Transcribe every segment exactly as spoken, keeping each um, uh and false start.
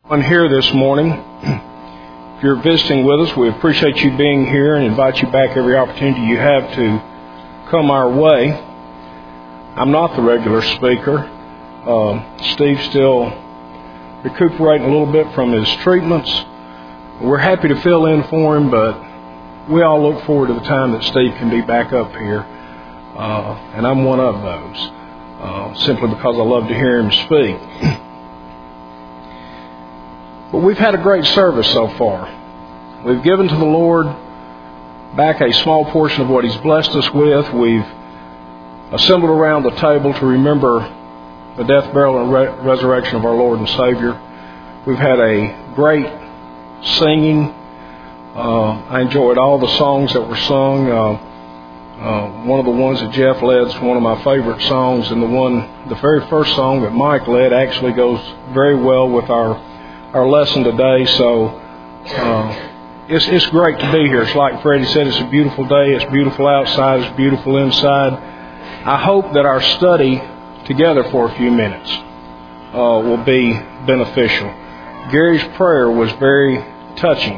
On here this morning. If you're visiting with us, we appreciate you being here and invite you back every opportunity you have to come our way. I'm not the regular speaker. Uh, Steve's still recuperating a little bit from his treatments. We're happy to fill in for him, but we all look forward to the time that Steve can be back up here. Uh, and I'm one of those, uh, simply because I love to hear him speak. But we've had a great service so far. We've given to the Lord back a small portion of what He's blessed us with. We've assembled around the table to remember the death, burial, and re- resurrection of our Lord and Savior. We've had a great singing. Uh, I enjoyed all the songs that were sung. Uh, uh, one of the ones that Jeff led is one of my favorite songs, and the one, the very first song that Mike led actually goes very well with our our lesson today. So uh, it's it's great to be here. It's like Freddie said, it's a beautiful day. It's beautiful outside. It's beautiful inside. I hope that our study together for a few minutes uh, will be beneficial. Gary's prayer was very touching.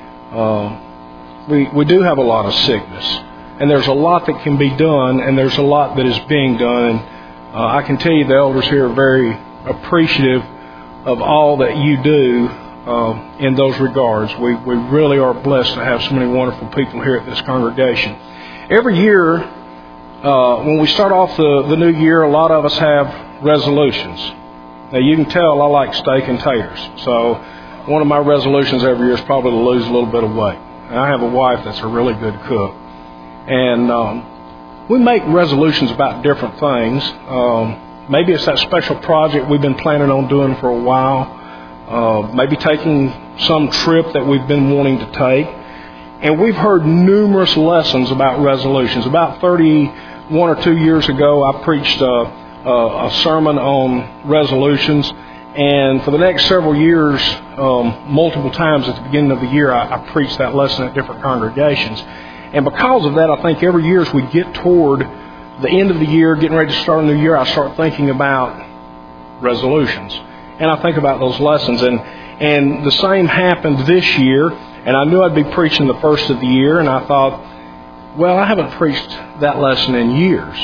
Uh, we we do have a lot of sickness, and there's a lot that can be done, and there's a lot that is being done. And uh, I can tell you the elders here are very appreciative of all that you do uh, in those regards. We we really are blessed to have so many wonderful people here at this congregation. Every year, uh, when we start off the, the new year, a lot of us have resolutions. Now, you can tell I like steak and taters. So one of my resolutions every year is probably to lose a little bit of weight. And I have a wife that's a really good cook. And um, we make resolutions about different things. Um, Maybe it's that special project we've been planning on doing for a while. Uh, maybe taking some trip that we've been wanting to take. And we've heard numerous lessons about resolutions. About thirty-one or two years ago, I preached a, a, a sermon on resolutions. And for the next several years, um, multiple times at the beginning of the year, I, I preached that lesson at different congregations. And because of that, I think every year as we get toward the end of the year, getting ready to start a new year, I start thinking about resolutions. And I think about those lessons. And and the same happened this year. And I knew I'd be preaching the first of the year. And I thought, well, I haven't preached that lesson in years.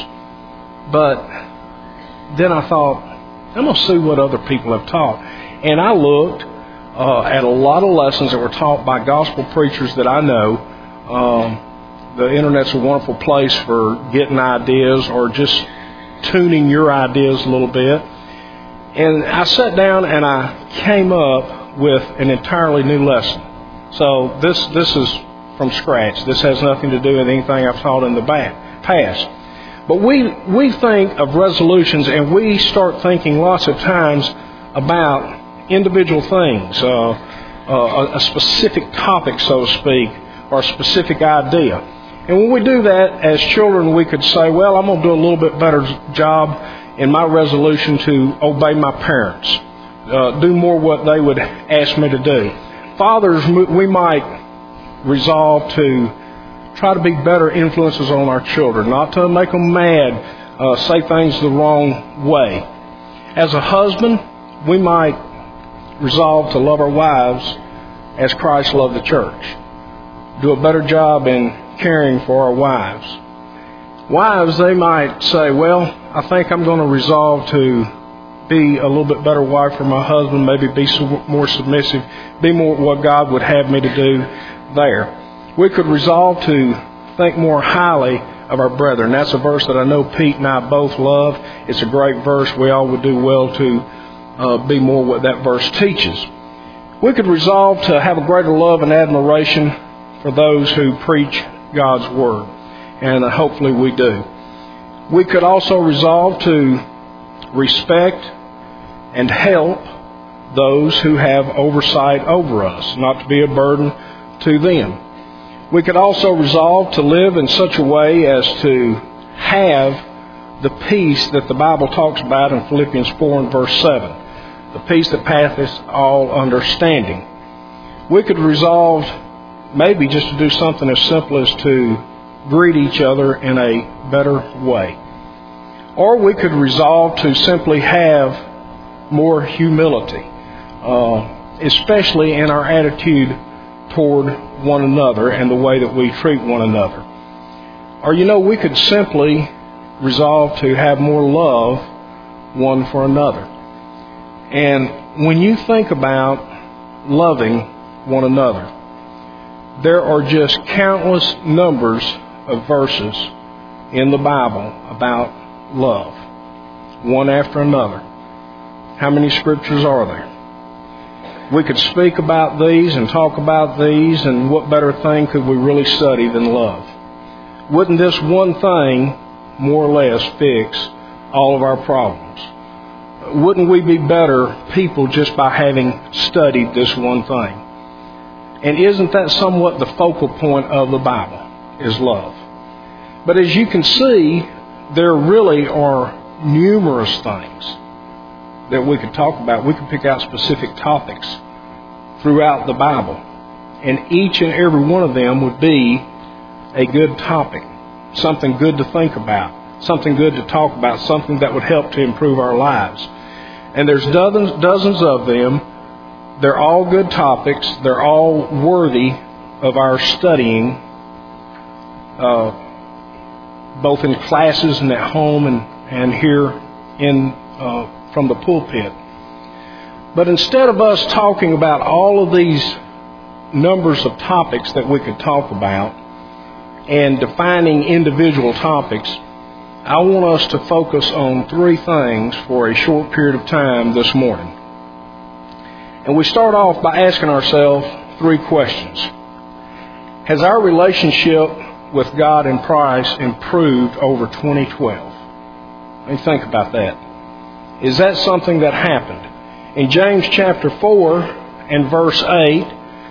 But then I thought, I'm going to see what other people have taught. And I looked uh, at a lot of lessons that were taught by gospel preachers that I know. Um, The Internet's a wonderful place for getting ideas or just tuning your ideas a little bit. And I sat down and I came up with an entirely new lesson. So this this is from scratch. This has nothing to do with anything I've taught in the past. But we we think of resolutions, and we start thinking lots of times about individual things, uh, uh, a, a specific topic, so to speak, or a specific idea. And when we do that, as children, we could say, well, I'm going to do a little bit better job in my resolution to obey my parents, uh, do more what they would ask me to do. Fathers, we might resolve to try to be better influences on our children, not to make them mad, uh, say things the wrong way. As a husband, we might resolve to love our wives as Christ loved the church. Do a better job in caring for our wives. Wives, they might say, well, I think I'm going to resolve to be a little bit better wife for my husband, maybe be more submissive, be more what God would have me to do there. We could resolve to think more highly of our brethren. That's a verse that I know Pete and I both love. It's a great verse. We all would do well to uh, be more what that verse teaches. We could resolve to have a greater love and admiration for those who preach God's Word, and hopefully we do. We could also resolve to respect and help those who have oversight over us, not to be a burden to them. We could also resolve to live in such a way as to have the peace that the Bible talks about in Philippians four and verse seven, the peace that passeth all understanding. We could resolve maybe just to do something as simple as to greet each other in a better way. Or we could resolve to simply have more humility. Uh, especially in our attitude toward one another and the way that we treat one another. Or, you know, we could simply resolve to have more love one for another. And when you think about loving one another, there are just countless numbers of verses in the Bible about love, one after another. How many scriptures are there? We could speak about these and talk about these, and what better thing could we really study than love? Wouldn't this one thing more or less fix all of our problems? Wouldn't we be better people just by having studied this one thing? And isn't that somewhat the focal point of the Bible, is love? But as you can see, there really are numerous things that we could talk about. We could pick out specific topics throughout the Bible, and each and every one of them would be a good topic, something good to think about, something good to talk about, something that would help to improve our lives. And there's dozens, dozens of them. They're all good topics. They're all worthy of our studying, uh, both in classes and at home and, and here in uh, from the pulpit. But instead of us talking about all of these numbers of topics that we could talk about and defining individual topics, I want us to focus on three things for a short period of time this morning. And we start off by asking ourselves three questions. Has our relationship with God and Christ improved over twenty twelve? Let me think about that. Is that something that happened? In James chapter four and verse eight,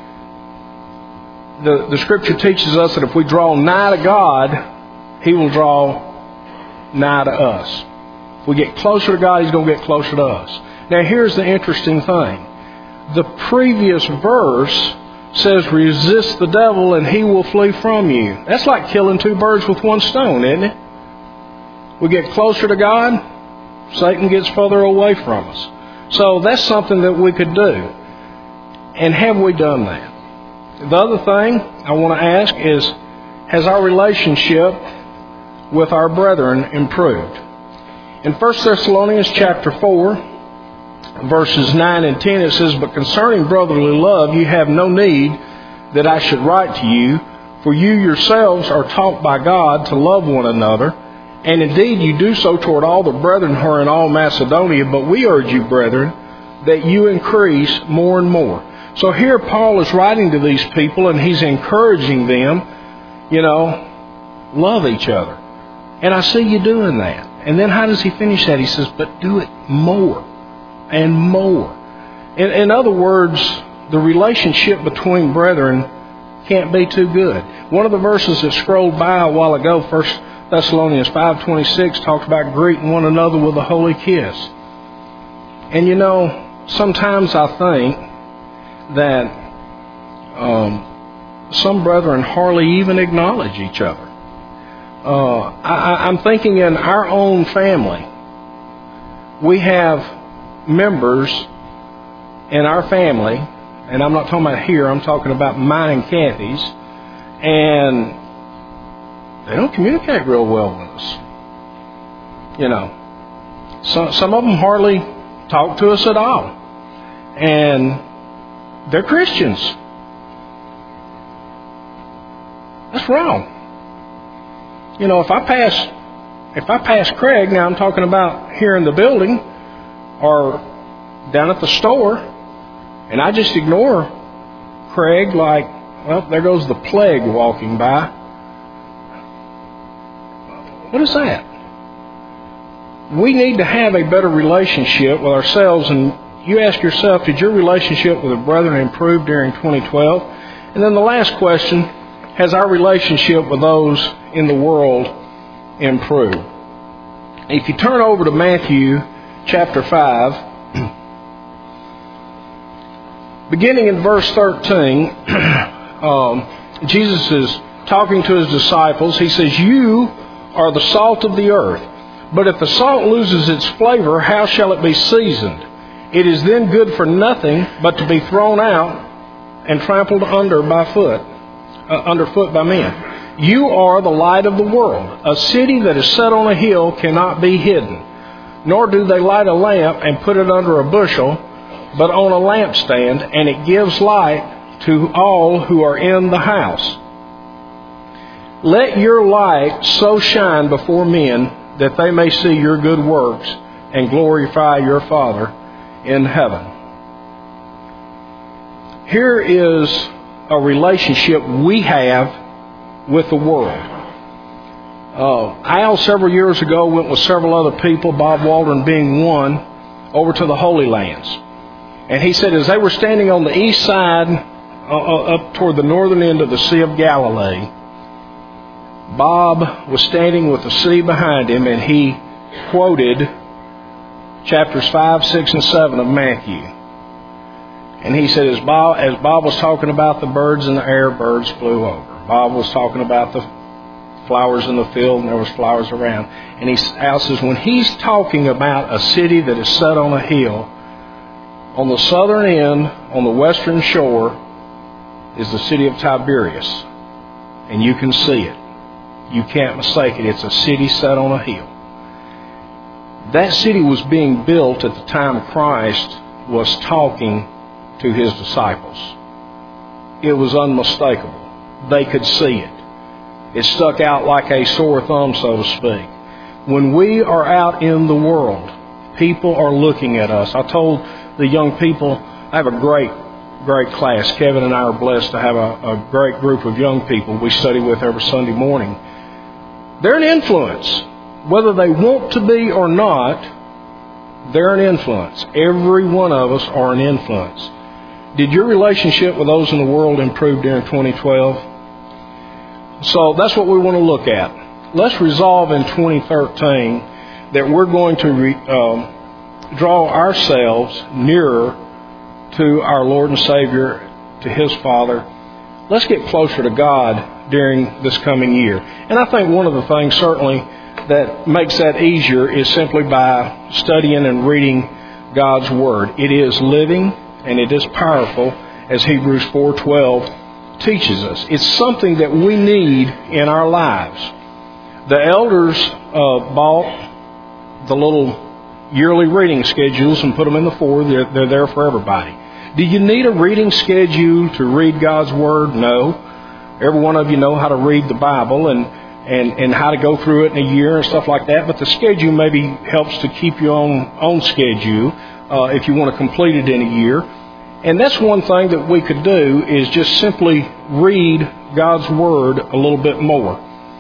the, the scripture teaches us that if we draw nigh to God, He will draw nigh to us. If we get closer to God, He's going to get closer to us. Now here's the interesting thing. The previous verse says, resist the devil and he will flee from you. That's like killing two birds with one stone, isn't it? We get closer to God, Satan gets further away from us. So that's something that we could do. And have we done that? The other thing I want to ask is, has our relationship with our brethren improved? In First Thessalonians chapter four, verses nine and ten, it says, but concerning brotherly love, you have no need that I should write to you, for you yourselves are taught by God to love one another. And indeed you do so toward all the brethren who are in all Macedonia, but we urge you, brethren, that you increase more and more. So here Paul is writing to these people, and he's encouraging them, you know, love each other. And I see you doing that. And then how does he finish that? He says, but do it more and more. In, in other words, the relationship between brethren can't be too good. One of the verses that scrolled by a while ago, First Thessalonians five twenty-six, talks about greeting one another with a holy kiss. And you know, sometimes I think that um, some brethren hardly even acknowledge each other. Uh, I, I'm thinking in our own family, we have members in our family, and I'm not talking about here, I'm talking about mine and Kathy's, and they don't communicate real well with us. You know, some, some of them hardly talk to us at all. And they're Christians. That's wrong. You know, if I pass, if I pass Craig, now I'm talking about here in the building or down at the store, and I just ignore Craig like, well, there goes the plague walking by. What is that? We need to have a better relationship with ourselves. And you ask yourself, did your relationship with the brethren improve during twenty twelve? And then the last question, has our relationship with those in the world improved? If you turn over to Matthew chapter five, beginning in verse thirteen, um, Jesus is talking to his disciples. He says, you are the salt of the earth. But if the salt loses its flavor, how shall it be seasoned? It is then good for nothing but to be thrown out and trampled under by foot, uh, underfoot by men. You are the light of the world. A city that is set on a hill cannot be hidden. Nor do they light a lamp and put it under a bushel, but on a lampstand, and it gives light to all who are in the house. Let your light so shine before men that they may see your good works and glorify your Father in heaven. Here is a relationship we have with the world. Uh, Al, several years ago, went with several other people, Bob Waldron being one, over to the Holy Lands. And he said as they were standing on the east side, uh, up toward the northern end of the Sea of Galilee, Bob was standing with the sea behind him, and he quoted chapters five, six, and seven of Matthew. And he said as Bob, as Bob was talking about the birds in the air, birds flew over. Bob was talking about the flowers in the field, and there was flowers around. And he Al says when he's talking about a city that is set on a hill, on the southern end, on the western shore, is the city of Tiberias. And you can see it. You can't mistake it. It's a city set on a hill. That city was being built at the time Christ was talking to his disciples. It was unmistakable. They could see it. It stuck out like a sore thumb, so to speak. When we are out in the world, people are looking at us. I told the young people, I have a great, great class. Kevin and I are blessed to have a, a great group of young people we study with every Sunday morning. They're an influence. Whether they want to be or not, they're an influence. Every one of us are an influence. Did your relationship with those in the world improve during twenty twelve? So that's what we want to look at. Let's resolve in twenty thirteen that we're going to re, um, draw ourselves nearer to our Lord and Savior, to His Father. Let's get closer to God during this coming year. And I think one of the things certainly that makes that easier is simply by studying and reading God's Word. It is living and it is powerful, as Hebrews four twelve teaches us. It's something that we need in our lives. The elders uh, bought the little yearly reading schedules and put them in the four. They're, they're there for everybody. Do you need a reading schedule to read God's Word? No. Every one of you know how to read the Bible and, and, and how to go through it in a year and stuff like that. But the schedule maybe helps to keep you on, on schedule uh, if you want to complete it in a year. And that's one thing that we could do is just simply read God's Word a little bit more.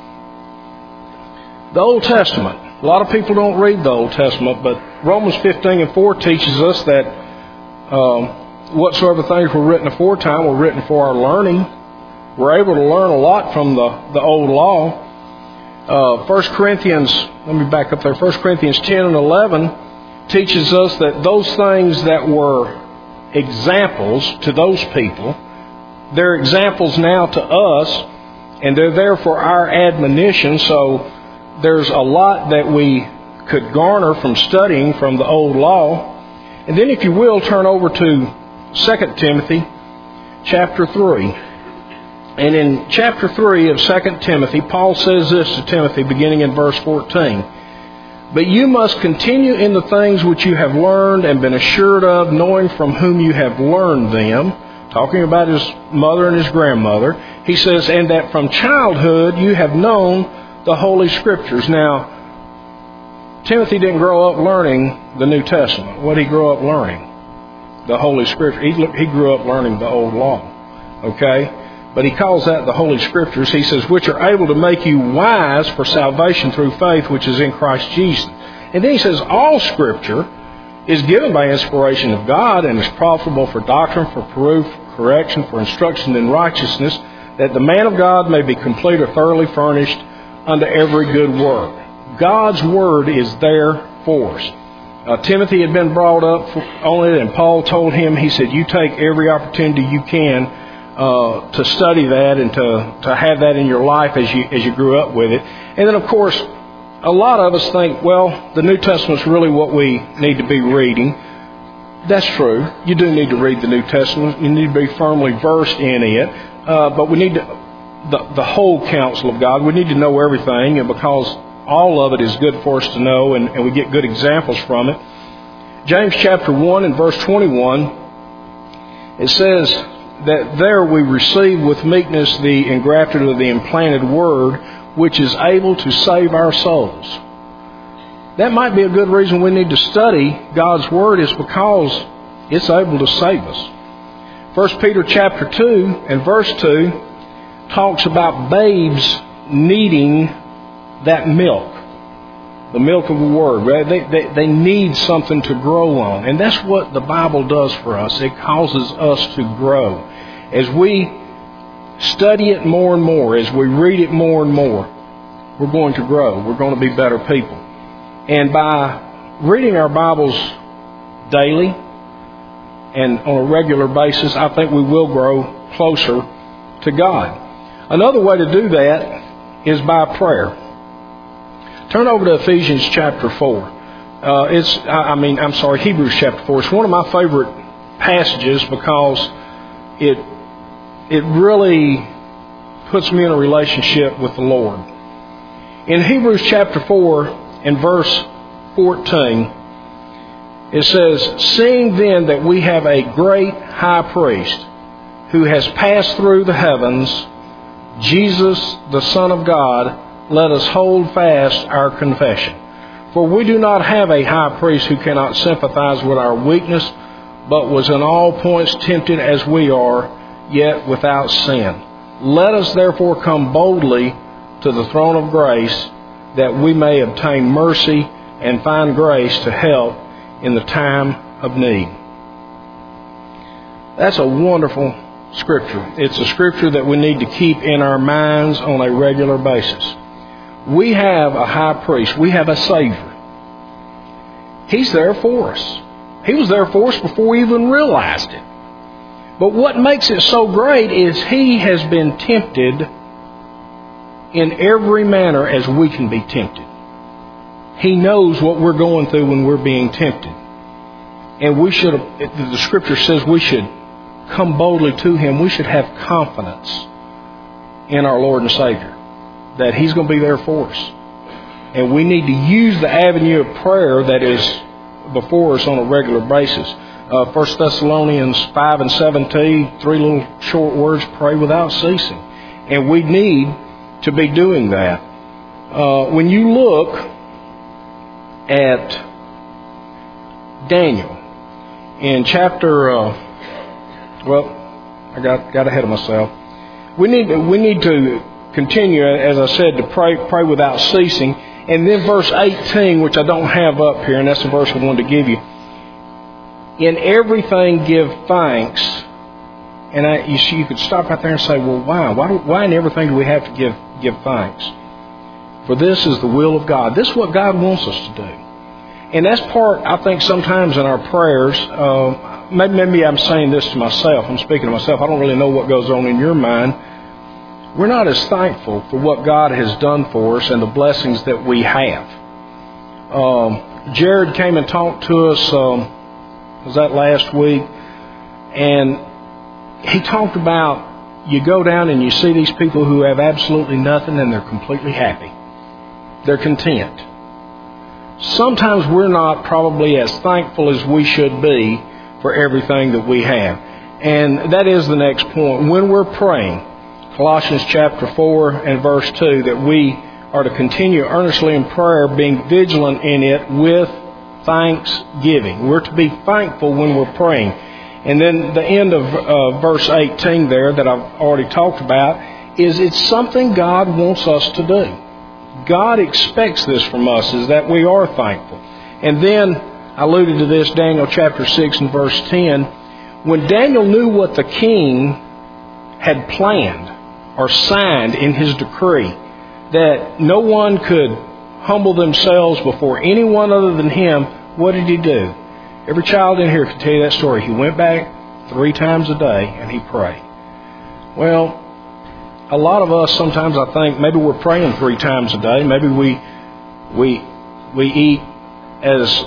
The Old Testament. A lot of people don't read the Old Testament, but Romans fifteen and four teaches us that um, whatsoever things were written aforetime were written for our learning. We're able to learn a lot from the, the Old Law. Uh, First Corinthians, let me back up there. First Corinthians ten and eleven teaches us that those things that were examples to those people, they're examples now to us, and they're there for our admonition. So there's a lot that we could garner from studying from the Old Law. And then if you will, turn over to Second Timothy chapter three. And in chapter three of Second Timothy, Paul says this to Timothy beginning in verse fourteen. But you must continue in the things which you have learned and been assured of, knowing from whom you have learned them. Talking about his mother and his grandmother. He says, and that from childhood you have known the Holy Scriptures. Now, Timothy didn't grow up learning the New Testament. What did he grow up learning? The Holy Scripture. He, he grew up learning the Old Law. Okay? But he calls that the Holy Scriptures. He says, which are able to make you wise for salvation through faith, which is in Christ Jesus. And then he says, all Scripture is given by inspiration of God and is profitable for doctrine, for proof, for correction, for instruction in righteousness, that the man of God may be complete or thoroughly furnished unto every good work. God's Word is there for us. Uh, Timothy had been brought up on it, and Paul told him, he said, you take every opportunity you can Uh, to study that and to, to have that in your life as you as you grew up with it. And then, of course, a lot of us think, well, the New Testament's really what we need to be reading. That's true. You do need to read the New Testament. You need to be firmly versed in it. Uh, but we need to, the, the whole counsel of God. We need to know everything, and because all of it is good for us to know, and, and we get good examples from it. James chapter one and verse twenty-one, it says that there we receive with meekness the engrafted or the implanted word, which is able to save our souls. That might be a good reason we need to study God's Word, is because it's able to save us. First Peter chapter two and verse two talks about babes needing that milk, the milk of the Word. They, they, they need something to grow on. And that's what the Bible does for us. It causes us to grow. As we study it more and more, as we read it more and more, we're going to grow. We're going to be better people. And by reading our Bibles daily and on a regular basis, I think we will grow closer to God. Another way to do that is by prayer. Turn over to Ephesians chapter four. Uh, it's, I mean, I'm sorry, Hebrews chapter four. It's one of my favorite passages because it it really puts me in a relationship with the Lord. In Hebrews chapter four, in verse fourteen, it says, "Seeing then that we have a great high priest who has passed through the heavens, Jesus, the Son of God, let us hold fast our confession. For we do not have a high priest who cannot sympathize with our weakness, but was in all points tempted as we are, yet without sin. Let us therefore come boldly to the throne of grace, that we may obtain mercy and find grace to help in the time of need." That's a wonderful scripture. It's a scripture that we need to keep in our minds on a regular basis. We have a high priest. We have a Savior. He's there for us. He was there for us before we even realized it. But what makes it so great is He has been tempted in every manner as we can be tempted. He knows what we're going through when we're being tempted. And we should, the Scripture says we should come boldly to Him. We should have confidence in our Lord and Savior that He's going to be there for us. And we need to use the avenue of prayer that is before us on a regular basis. Uh, First Thessalonians five and seventeen, three little short words, pray without ceasing. And we need to be doing that. Uh, when you look at Daniel in chapter, uh, well, I got got ahead of myself. We need to, we need to continue, as I said, to pray pray without ceasing. And then verse eighteen, which I don't have up here, and that's the verse I wanted to give you. In everything give thanks. And I, you see, you could stop right there and say, well, why? Why, do, why in everything do we have to give give thanks? For this is the will of God. This is what God wants us to do. And that's part, I think, sometimes in our prayers. Uh, maybe, maybe I'm saying this to myself. I'm speaking to myself. I don't really know what goes on in your mind. We're not as thankful for what God has done for us and the blessings that we have. Um, Jared came and talked to us, um, was that last week? And he talked about, you go down and you see these people who have absolutely nothing and they're completely happy. They're content. Sometimes we're not probably as thankful as we should be for everything that we have. And that is the next point. When we're praying, Colossians chapter four and verse two, that we are to continue earnestly in prayer, being vigilant in it with thanksgiving. We're to be thankful when we're praying. And then the end of uh, verse eighteen there that I've already talked about is it's something God wants us to do. God expects this from us, is that we are thankful. And then, I alluded to this, Daniel chapter six and verse ten. When Daniel knew what the king had planned or signed in his decree, that no one could humble themselves before anyone other than him, what did he do? Every child in here can tell you that story. He went back three times a day and he prayed. Well, a lot of us sometimes, I think, maybe we're praying three times a day. Maybe we we we eat as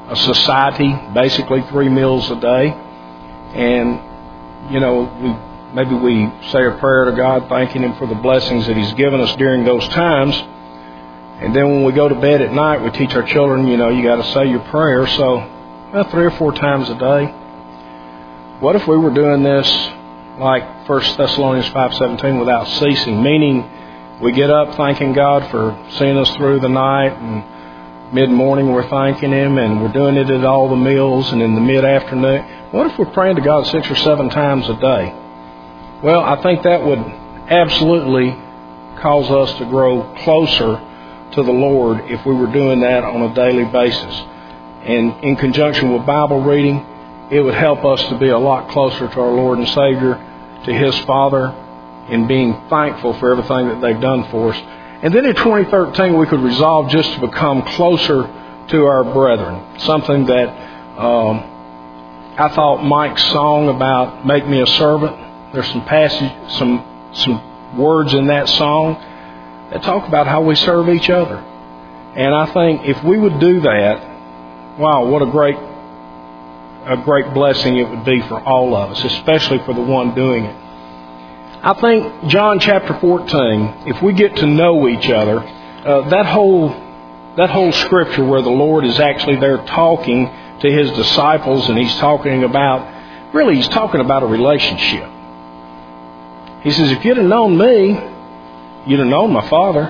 a society, basically three meals a day. And, you know, we maybe we say a prayer to God, thanking Him for the blessings that He's given us during those times. And then when we go to bed at night, we teach our children, you know, you got to say your prayer. So, well, three or four times a day. What if we were doing this like First Thessalonians five seventeen, without ceasing? Meaning, we get up thanking God for seeing us through the night, and mid-morning we're thanking Him, and we're doing it at all the meals and in the mid-afternoon. What if we're praying to God six or seven times a day? Well, I think that would absolutely cause us to grow closer to the Lord if we were doing that on a daily basis. And in conjunction with Bible reading, it would help us to be a lot closer to our Lord and Savior, to His Father, in being thankful for everything that they've done for us. And then in twenty thirteen, we could resolve just to become closer to our brethren. Something that um, I thought Mike's song about "Make Me a Servant." There's some passage, some some words in that song that talk about how we serve each other. And I think if we would do that, wow, what a great a great blessing it would be for all of us, especially for the one doing it. I think John chapter fourteen, if we get to know each other, uh, that whole that whole scripture where the Lord is actually there talking to His disciples, and He's talking about, really He's talking about a relationship. He says, if you'd have known me, you'd have known my Father.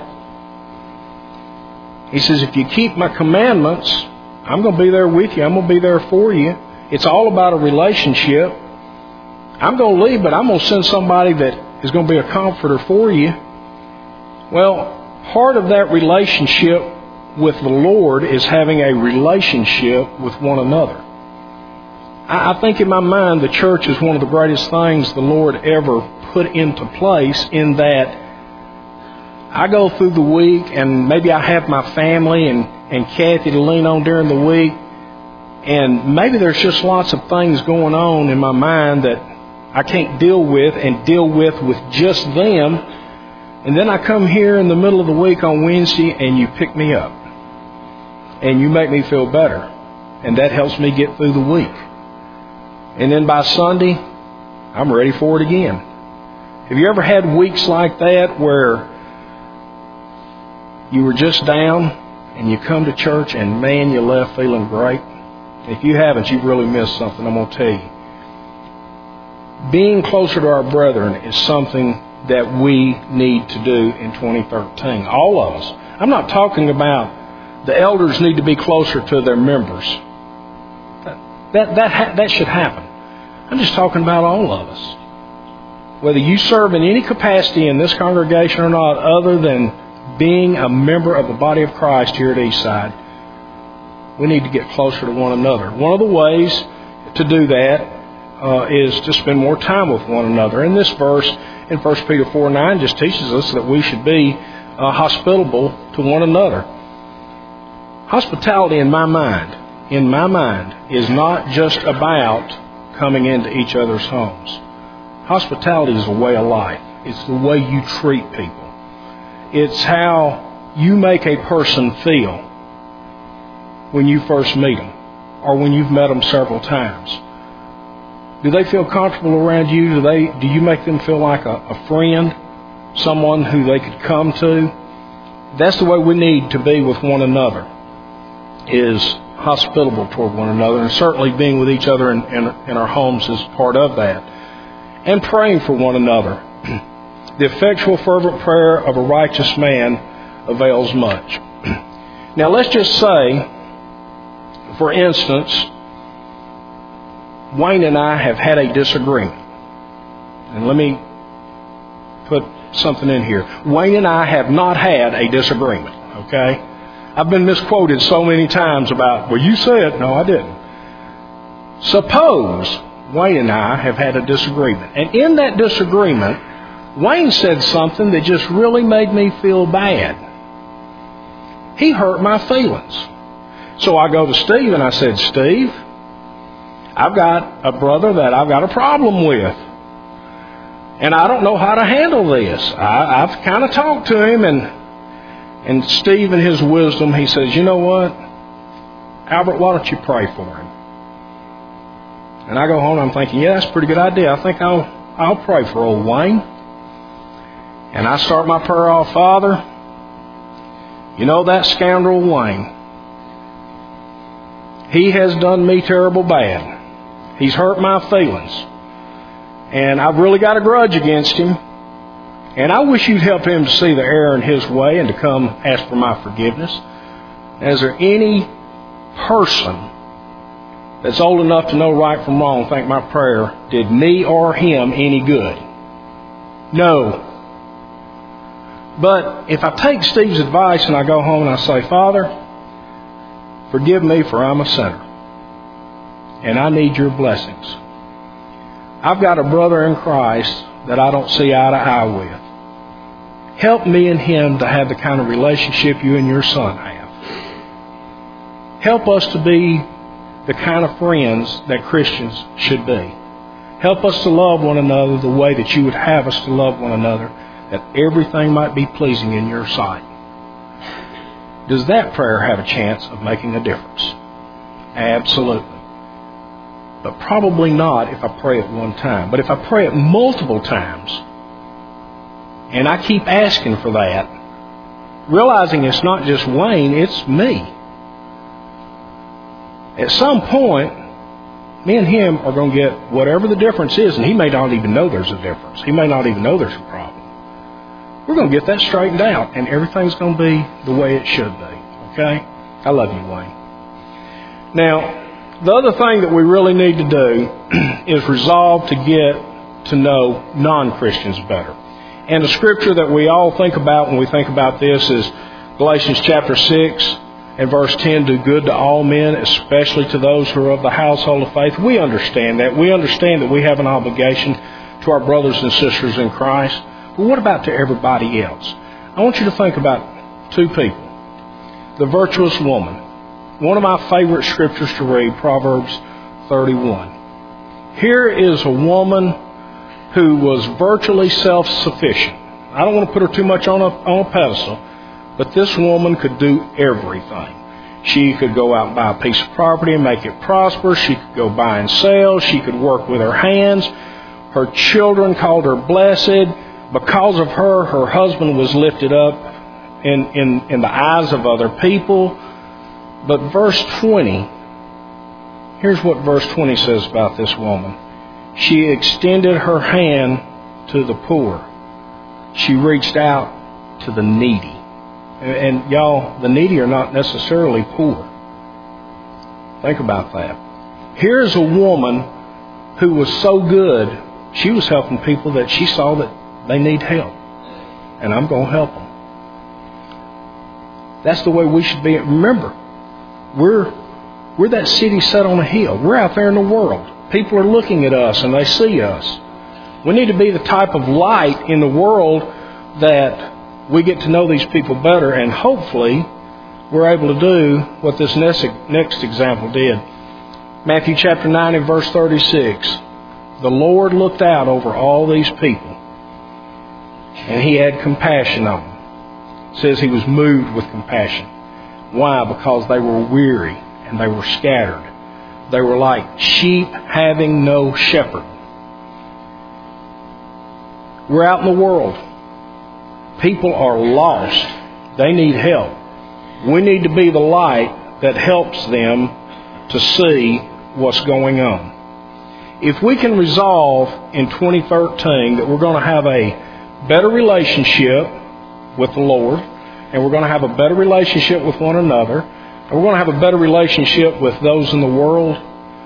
He says, if you keep my commandments, I'm going to be there with you. I'm going to be there for you. It's all about a relationship. I'm going to leave, but I'm going to send somebody that is going to be a comforter for you. Well, part of that relationship with the Lord is having a relationship with one another. I think in my mind the church is one of the greatest things the Lord ever put into place, in that I go through the week and maybe I have my family and, and Kathy to lean on during the week, and maybe there's just lots of things going on in my mind that I can't deal with and deal with with just them. And then I come here in the middle of the week on Wednesday and you pick me up. And you make me feel better. And that helps me get through the week. And then by Sunday, I'm ready for it again. Have you ever had weeks like that where you were just down and you come to church and man, you left feeling great? If you haven't, you've really missed something, I'm going to tell you. Being closer to our brethren is something that we need to do in twenty thirteen. All of us. I'm not talking about the elders need to be closer to their members. That, that, that, ha- that should happen. I'm just talking about all of us. Whether you serve in any capacity in this congregation or not, other than being a member of the body of Christ here at Eastside, we need to get closer to one another. One of the ways to do that uh, is to spend more time with one another. And this verse in First Peter four nine just teaches us that we should be uh, hospitable to one another. Hospitality, in my mind, in my mind, is not just about coming into each other's homes. Hospitality is a way of life. It's the way you treat people. It's how you make a person feel when you first meet them, or when you've met them several times. Do they feel comfortable around you? Do they? Do you make them feel like a, a friend, someone who they could come to? That's the way we need to be with one another, is hospitable toward one another, and certainly being with each other in, in, in our homes is part of that. And praying for one another. The effectual fervent prayer of a righteous man avails much. Now let's just say, for instance, Wayne and I have had a disagreement. And let me put something in here. Wayne and I have not had a disagreement, okay? I've been misquoted so many times about, well, you said, no, I didn't. Suppose Wayne and I have had a disagreement. And in that disagreement, Wayne said something that just really made me feel bad. He hurt my feelings. So I go to Steve and I said, Steve, I've got a brother that I've got a problem with. And I don't know how to handle this. I, I've kind of talked to him, and and Steve in his wisdom, he says, you know what? Albert, why don't you pray for him? And I go home and I'm thinking, yeah, that's a pretty good idea. I think I'll, I'll pray for old Wayne. And I start my prayer off, Father, you know that scoundrel Wayne. He has done me terrible bad. He's hurt my feelings. And I've really got a grudge against him. And I wish you'd help him to see the error in his way and to come ask for my forgiveness. Is there any person that's old enough to know right from wrong think my prayer did me or him any good? No. But if I take Steve's advice and I go home and I say, Father, forgive me for I'm a sinner. And I need your blessings. I've got a brother in Christ that I don't see eye to eye with. Help me and him to have the kind of relationship you and your son have. Help us to be the kind of friends that Christians should be. Help us to love one another the way that you would have us to love one another, that everything might be pleasing in your sight. Does that prayer have a chance of making a difference? Absolutely. But probably not if I pray it one time. But if I pray it multiple times, and I keep asking for that, realizing it's not just Wayne, it's me. At some point, me and him are going to get whatever the difference is, and he may not even know there's a difference. He may not even know there's a problem. We're going to get that straightened out, and everything's going to be the way it should be. Okay? I love you, Wayne. Now, the other thing that we really need to do is resolve to get to know non-Christians better. And the scripture that we all think about when we think about this is Galatians chapter six and verse ten, do good to all men, especially to those who are of the household of faith. We understand that. We understand that we have an obligation to our brothers and sisters in Christ. But what about to everybody else? I want you to think about two people. The virtuous woman. One of my favorite scriptures to read, Proverbs thirty-one. Here is a woman who was virtually self-sufficient. I don't want to put her too much on a, on a pedestal, but this woman could do everything. She could go out and buy a piece of property and make it prosper. She could go buy and sell. She could work with her hands. Her children called her blessed. Because of her, her husband was lifted up in, in, in the eyes of other people. But verse twenty, here's what verse twenty says about this woman. She extended her hand to the poor. She reached out to the needy. And, and y'all, the needy are not necessarily poor. Think about that. Here's a woman who was so good, she was helping people that she saw that they need help. And I'm going to help them. That's the way we should be. Remember, we're, we're that city set on a hill. We're out there in the world. People are looking at us and they see us. We need to be the type of light in the world that we get to know these people better, and hopefully we're able to do what this next, next example did. Matthew chapter nine and verse thirty-six. The Lord looked out over all these people and He had compassion on them. It says He was moved with compassion. Why? Because they were weary and they were scattered. They were like sheep having no shepherd. We're out in the world. People are lost. They need help. We need to be the light that helps them to see what's going on. If we can resolve in twenty thirteen that we're going to have a better relationship with the Lord, and we're going to have a better relationship with one another, and we're going to have a better relationship with those in the world,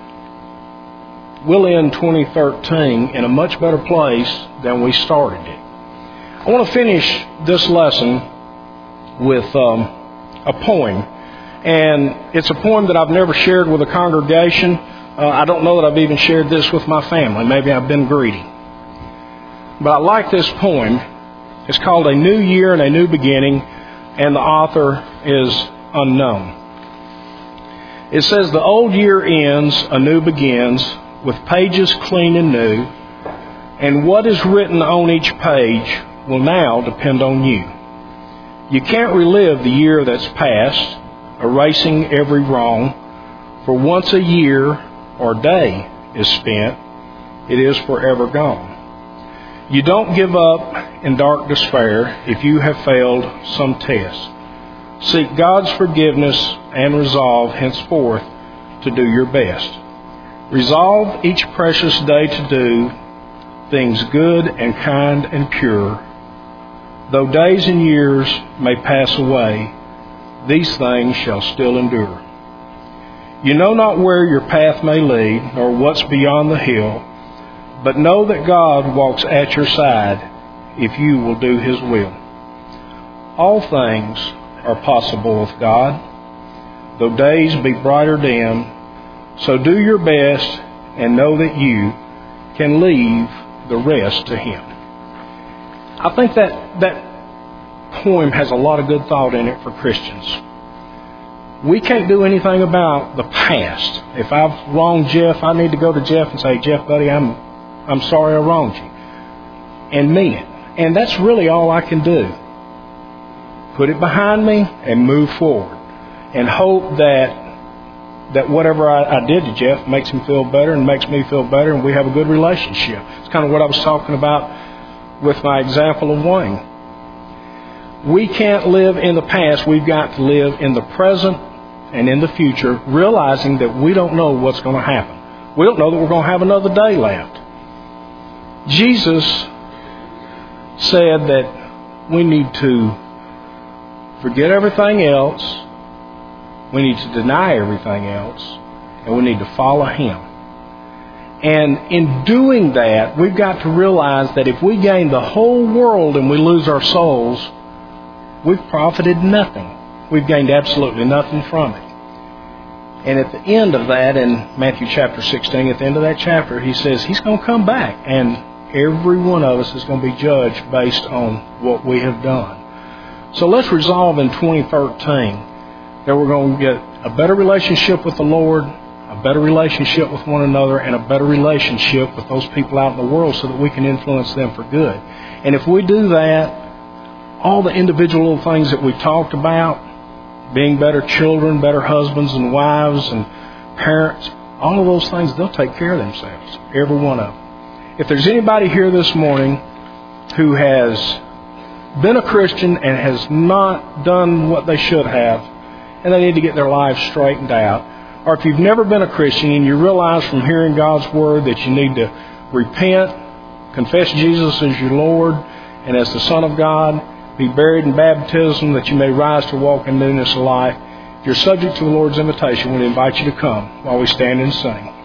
we'll end twenty thirteen in a much better place than we started it. I want to finish this lesson with um, a poem. And it's a poem that I've never shared with a congregation. Uh, I don't know that I've even shared this with my family. Maybe I've been greedy. But I like this poem. It's called A New Year and a New Beginning, and the author is unknown. It says, the old year ends, a new begins, with pages clean and new, and what is written on each page will now depend on you. You can't relive the year that's past, erasing every wrong, For once a year or day is spent, it is forever gone. You don't give up in dark despair if you have failed some test. Seek God's forgiveness and resolve henceforth to do your best. Resolve each precious day to do things good and kind and pure. Though days and years may pass away, these things shall still endure. You know not where your path may lead, nor what's beyond the hill, but know that God walks at your side if you will do His will. All things are possible with God, though days be bright or dim. So do your best and know that you can leave the rest to Him. I think that that poem has a lot of good thought in it for Christians. We can't do anything about the past. If I've wronged Jeff, I need to go to Jeff and say, Jeff, buddy, I'm I'm sorry I wronged you. And mean it. And that's really all I can do. Put it behind me and move forward. And hope that that whatever I, I did to Jeff makes him feel better and makes me feel better, and we have a good relationship. It's kind of what I was talking about with my example of Wayne. We can't live in the past. We've got to live in the present and in the future, realizing that we don't know what's going to happen. We don't know that we're going to have another day left. Jesus said that we need to forget everything else, we need to deny everything else, and we need to follow Him. And in doing that, we've got to realize that if we gain the whole world and we lose our souls, we've profited nothing. We've gained absolutely nothing from it. And at the end of that, in Matthew chapter sixteen, at the end of that chapter, He says He's going to come back, and every one of us is going to be judged based on what we have done. So let's resolve in twenty thirteen that we're going to get a better relationship with the Lord, a better relationship with one another, and a better relationship with those people out in the world so that we can influence them for good. And if we do that, all the individual things that we talked about, being better children, better husbands and wives and parents, all of those things, they'll take care of themselves, every one of them. If there's anybody here this morning who has been a Christian and has not done what they should have, and they need to get their lives straightened out, or if you've never been a Christian and you realize from hearing God's Word that you need to repent, confess Jesus as your Lord and as the Son of God, be buried in baptism that you may rise to walk in newness of life, if you're subject to the Lord's invitation, we invite you to come while we stand and sing.